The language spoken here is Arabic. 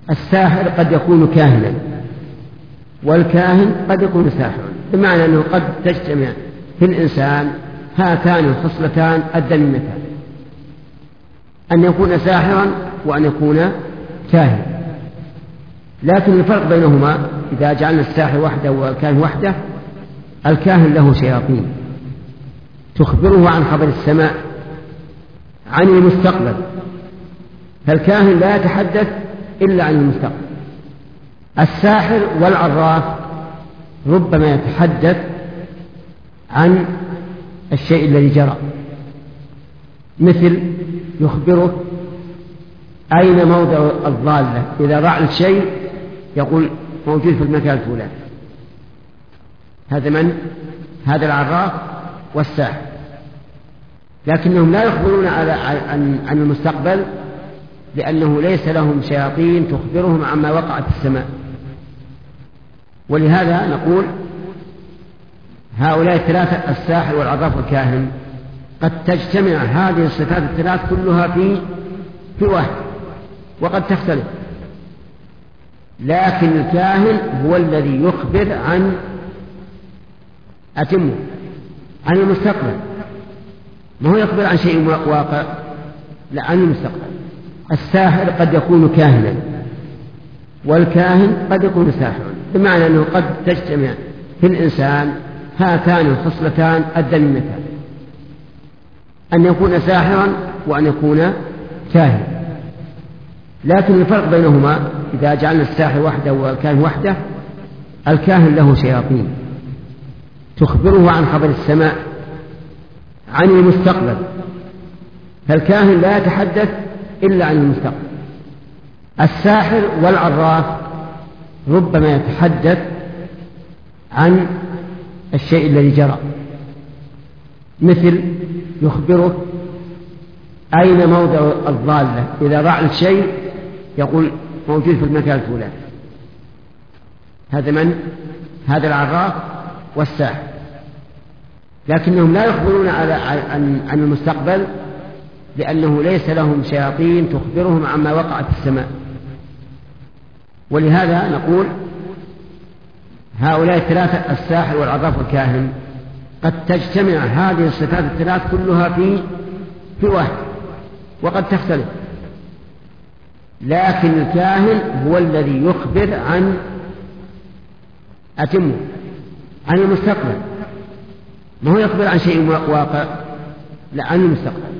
الساحر قد يكون كاهنا، والكاهن قد يكون ساحرا، بمعنى أنه قد تجتمع في الإنسان هاتان الخصلتان الذميمتان، أن يكون ساحرا وأن يكون كاهنا. لكن الفرق بينهما إذا جعلنا الساحر وحده والكاهن وحده، الكاهن له شياطين تخبره عن خبر السماء عن المستقبل، فالكاهن لا يتحدث إلا عن المستقبل. الساحر والعراف ربما يتحدث عن الشيء الذي جرى، مثل يخبره أين موضع الضالة، إذا ضاع الشيء يقول موجود في المكان الفلاني. هذا من؟ هذا العراف والساحر، لكنهم لا يخبرون عن المستقبل، لأنه ليس لهم شياطين تخبرهم عما وقع في السماء. ولهذا نقول هؤلاء الثلاثة الساحر والعراف والكاهن قد تجتمع هذه الصفات الثلاث كلها في واحد، وقد تختلف. لكن الكاهن هو الذي يخبر عن المستقبل، ما هو يخبر عن شيء واقع، لا، عن المستقبل. الساحر قد يكون كاهنا، والكاهن قد يكون ساحرا، بمعنى أنه قد تجتمع في الإنسان هاتان الخصلتان الذميمتان، أن يكون ساحرا وأن يكون كاهنا. لكن الفرق بينهما إذا جعلنا الساحر وحده والكاهن وحده، الكاهن له شياطين تخبره عن خبر السماء عن المستقبل، فالكاهن لا يتحدث إلا عن المستقبل. الساحر والعراف ربما يتحدث عن الشيء الذي جرى، مثل يخبره أين موضع الضالة، إذا ضاع الشيء يقول موجود في المكان الفلاني. هذا من؟ هذا العراف والساحر، لكنهم لا يخبرون عن المستقبل، لأنه ليس لهم شياطين تخبرهم عما وقع في السماء. ولهذا نقول هؤلاء الثلاثة الساحر والعراف والكاهن قد تجتمع هذه الصفات الثلاث كلها في واحد، وقد تختلف. لكن الكاهن هو الذي يخبر عن المستقبل، ما هو يخبر عن شيء واقع، لا، عن المستقبل.